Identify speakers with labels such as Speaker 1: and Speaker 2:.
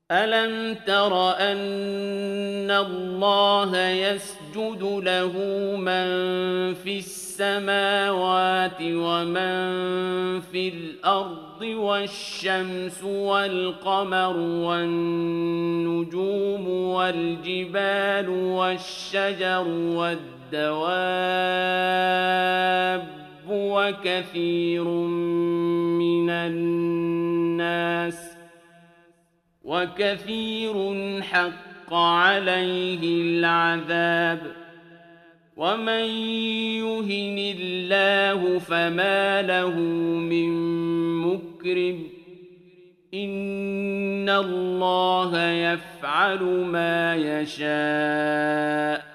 Speaker 1: أَلَمْ تَرَ أَنَّ اللَّهَ يَسْجُدُ لَهُ مَن فِي السَّمَاوَاتِ وَمَن فِي الْأَرْضِ وَالشَّمْسُ وَالْقَمَرُ وَالنُّجُومُ وَالْجِبَالُ وَالشَّجَرُ وَالدَّوَابُّ وكثير حق عليه العذاب ومن يهن الله فما له من مكرم إن الله يفعل ما يشاء